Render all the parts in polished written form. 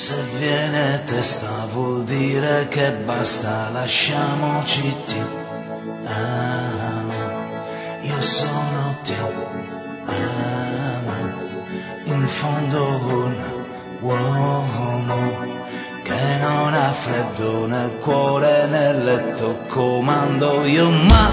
Se viene testa vuol dire che basta, lasciamoci ti amo, io sono ti amo, in fondo un uomo che non ha freddo nel cuore nel letto, comando io ma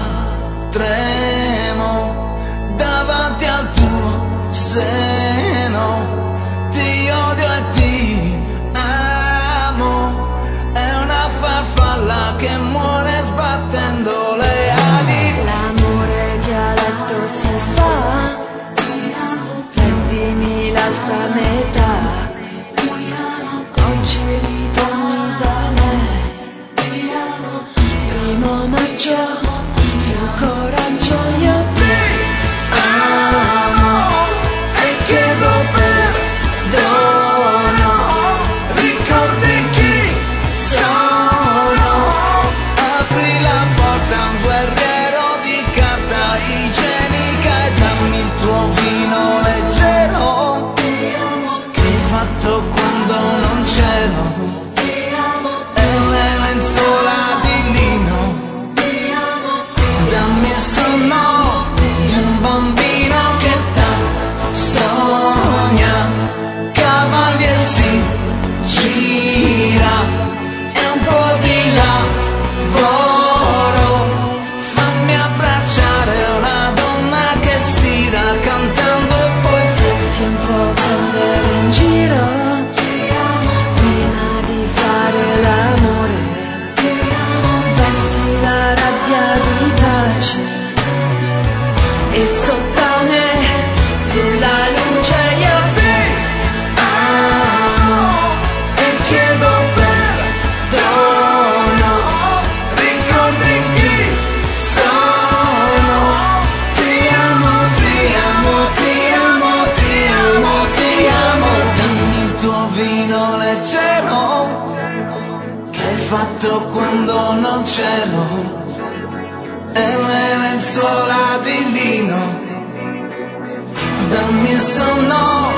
tremo davanti al tuo seno, ti odio e ti amo, è una farfalla che muore sbattendo le ali. L'amore che a letto si fa, prendimi l'altra metà, oggi ritorni da lei, 1° maggio, sul coraggio io ti amo e chiedo perdono, Ricordi chi sono, apri la porta a un guerriero di carta igienica e dammi il tuo vino leggero che hai fatto quando non c'ero, e le lenzuola di lino, dammi il sonno di un bambino che sogna, cavalier si gira e un po' di lavoro, fammi abbracciare una donna che stira cantando e poi fatti un po' prendere in giro, prima di fare l'amore, vesti la rabbia di pace e sottane sulla luce io ti amo e chiedo perdono, ricordi chi sono, ti amo, ti amo, ti amo, ti amo, ti amo, dammi il tuo vino leggero che hai fatto quando non c'ero, e le lenzuola di lino, dammi il sonno